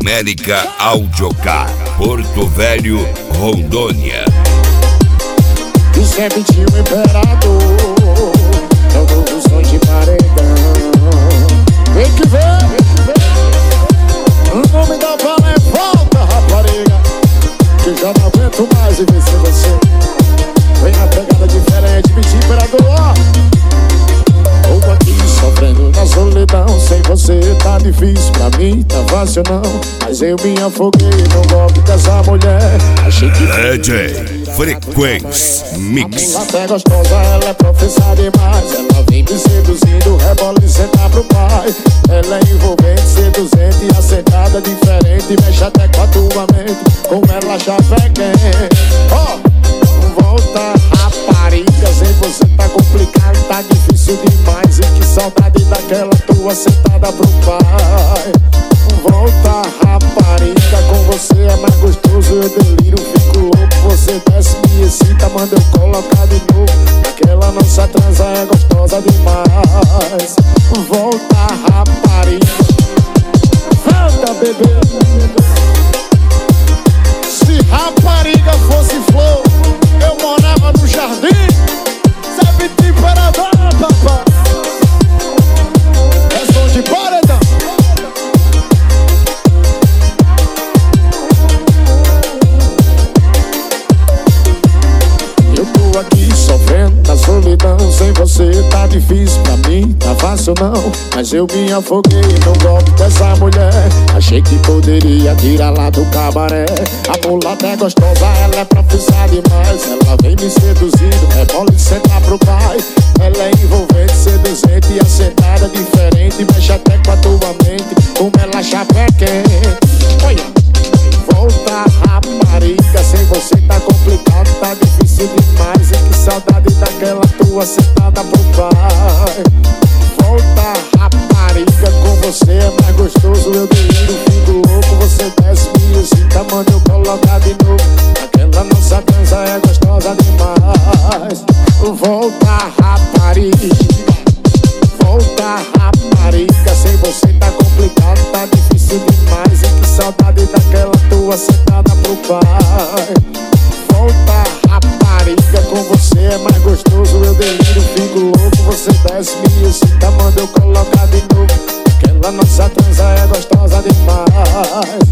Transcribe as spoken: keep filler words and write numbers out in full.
América Audiocar, Porto Velho, Rondônia. E sempre tinha o imperador, é o novo som de paredão. Vem que vem, o nome da bala é Volta, rapariga, que já não aguento mais e ver se você vem na pegada diferente, beat imperador. Tô aqui sofrendo na solidão, sem você tá difícil, pra mim tá fácil não. Mas eu me afoguei no golpe dessa mulher. Achei que D J Frequência Mix. Ela até gostosa, ela é profissa demais. Ela vem me seduzindo, rebola e senta pro pai. Ela é envolvente, seduzente e assentada diferente. Mexe até com a tua mente, com ela chapa é quente. Ó, oh, volta rapariga, sem você tá complicado, tá difícil demais. E que saudade daquela tua sentada pro pai. Volta rapariga, com você é mais gostoso, eu deliro, fico louco. Você desce, me excita, manda eu colocar de novo. Aquela nossa transa é gostosa demais. Volta rapariga, volta bebê. Se rapariga fosse flor, eu morava no jardim. Sabe temperador, papai. É som de paredão. Eu tô aqui sofrendo na solidão, sem você tá difícil, pra mim tá fácil não. Mas eu me afoguei no golpe dessa mulher. Achei que poderia tirar lá do cabaré. A mulata é gostosa, ela é profissa demais. Ela vem me seduzindo, rebola e senta pro pai. Ela é envolvente, seduzente e assentada diferente. Mexe até com a tua mente, como ela chapa é quente. Olha, volta rapariga, sem você tá complicado, tá difícil demais. E que saudade daquela tua sentada pro pai. Volta rapariga, com você é mais gostoso, eu deliro, fico louco. Você desce, me excita, manda eu colocar de novo. Aquela nossa dança é gostosa demais. Volta rapariga, volta rapariga, sem você tá complicado, tá difícil demais. E que saudade daquela tua sentada pro pai. Volta rapariga, com você é mais gostoso, eu deliro, fico louco. Você desce, me excita, manda eu colocar de novo. Aquela nossa transa é gostosa demais.